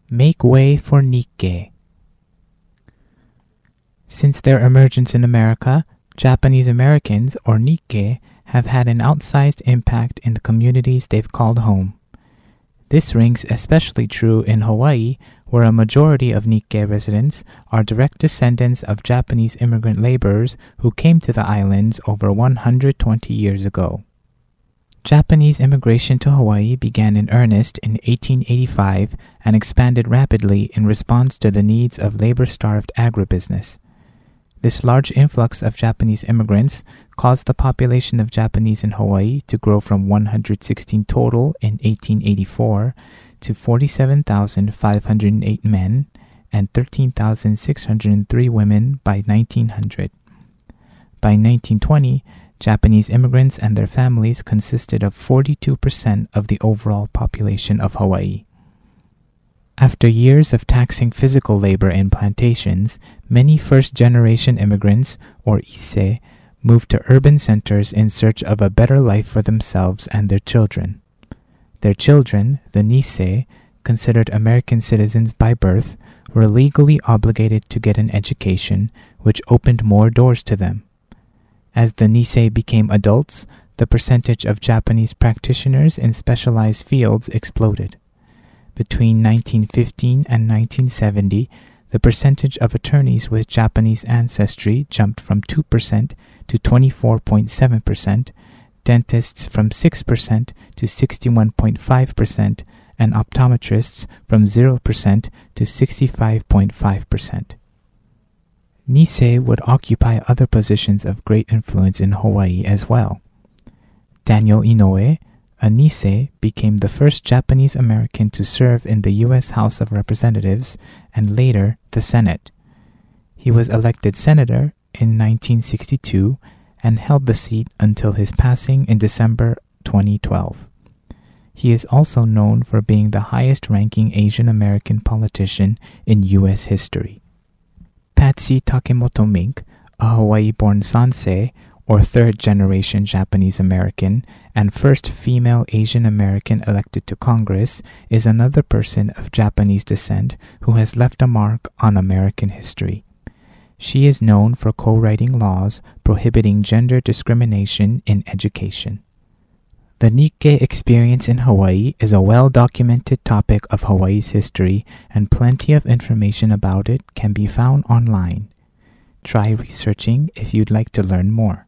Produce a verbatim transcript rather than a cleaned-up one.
Make way for Nikkei. Since their emergence in America, Japanese Americans, or Nikkei, have had an outsized impact in the communities they've called home. This rings especially true in Hawaii, where a majority of Nikkei residents are direct descendants of Japanese immigrant laborers who came to the islands over one hundred twenty years ago. Japanese immigration to Hawaii began in earnest in eighteen eighty-five and expanded rapidly in response to the needs of labor-starved agribusiness. This large influx of Japanese immigrants caused the population of Japanese in Hawaii to grow from one hundred sixteen total in eighteen eighty-four to forty-seven thousand five hundred eight men and thirteen thousand six hundred three women by nineteen hundred. By nineteen twenty, Japanese immigrants and their families consisted of forty-two percent of the overall population of Hawaii. After years of taxing physical labor in plantations, many first-generation immigrants, or Issei, moved to urban centers in search of a better life for themselves and their children. Their children, the Nisei, considered American citizens by birth, were legally obligated to get an education, which opened more doors to them. As the Nisei became adults, the percentage of Japanese practitioners in specialized fields exploded. Between nineteen fifteen and nineteen seventy, the percentage of attorneys with Japanese ancestry jumped from two percent to twenty-four point seven percent, dentists from six percent to sixty-one point five percent, and optometrists from zero percent to sixty-five point five percent. Nisei would occupy other positions of great influence in Hawaii as well. Daniel Inouye, a Nisei, became the first Japanese American to serve in the U S House of Representatives and later the Senate. He was elected senator in nineteen sixty-two and held the seat until his passing in December twenty twelve. He is also known for being the highest-ranking Asian American politician in U S history. Patsy Takemoto Mink, a Hawaii-born Sansei, or third-generation Japanese American, and first female Asian American elected to Congress, is another person of Japanese descent who has left a mark on American history. She is known for co-writing laws prohibiting gender discrimination in education. The Nikkei experience in Hawaii is a well-documented topic of Hawaii's history, and plenty of information about it can be found online. Try researching if you'd like to learn more.